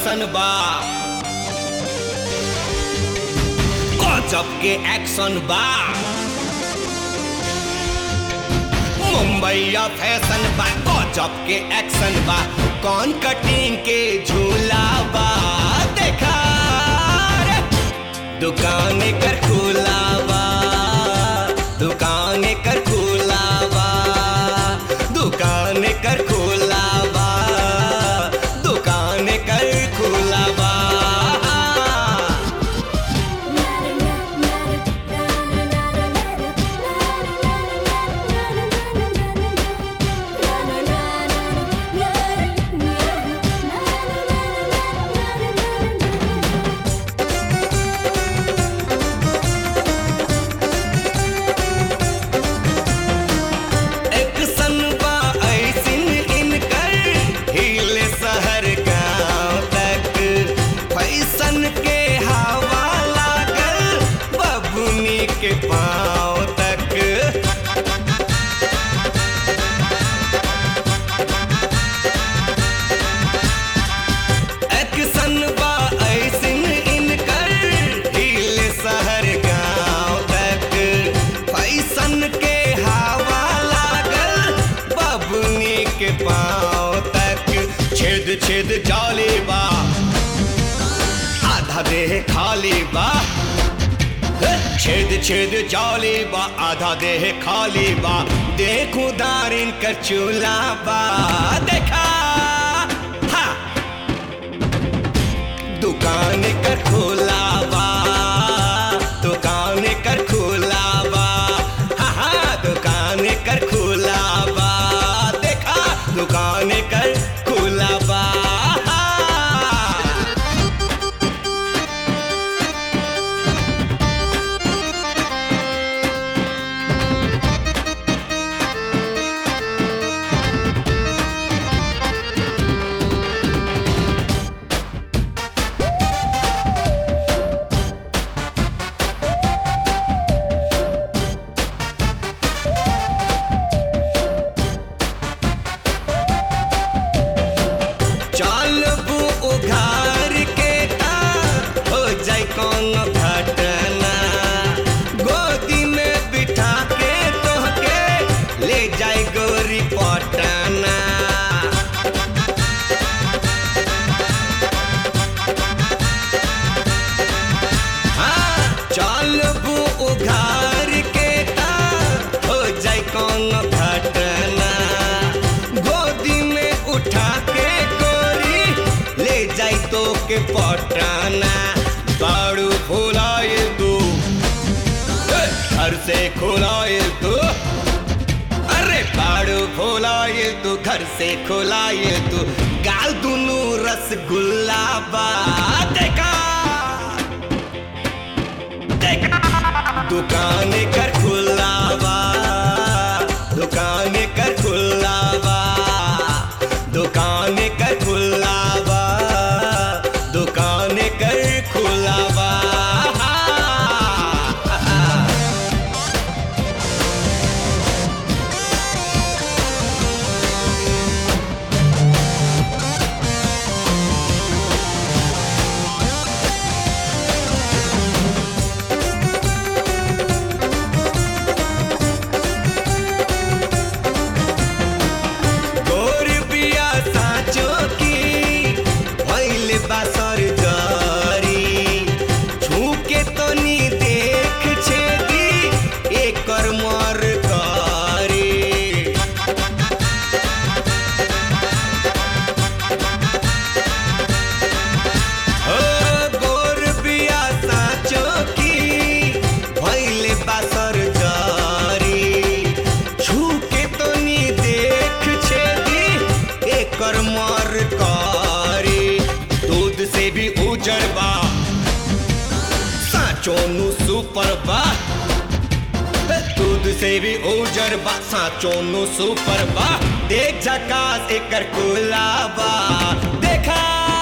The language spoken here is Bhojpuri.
कैसन बा गजब के एक्शन बा मुंबईया फैशन बा गजब के एक्शन बा कौन कटिंग के झूला बा देखा रे दुकान कर खुला बा दुकान कर खुला बा दुकान कर खुला बा दुकान कर खुला बा के पाँव तक एक्शन बा ऐसिन इनकर हिले शहर गाँव तक फैशन के हवा लागल बबुनी के पाँव तक छेद छेद जाली बा आधा देह खाली बा छेद छेद जाली बा आधा देह खाली बा देखू दारिन कर चूल्हा बा देखा हा दुकान कर खुला बा दुकान कर खुला बा हा दुकान कर खुला बा देखा दुकान कर खुला बा उघार के ता हो जाए कौन घटना गोदी में बिठा के तोहके ले जाए गोरी पटना हाँ चल बू उघार के ता हो जाए कौन घटना गोदी में उठा के जाई तो के पटाना बाड़ू फुलाए तू घर से खुलाए तू अरे बाड़ू फुलाए तू घर से खुलाए तू गाल दुनू रसगुल्ला बा देखा देखा दुकान कर खुला बा दुकान कर खुला बा दुकान कर खुला बा दुकान कर खुला बा बासर जारी छूके तो नी देख छेदी एकर मर कारी हो गोर बिया साचो की भइले बासर जारी छूके तो नी देख छेदी एकर मर कारी दूध से भी उजड़ बा साचो नु सुपर बा दूध से भी उजड़ बा साचो नु सुपर बा देख झकास एकर खुला बा देखा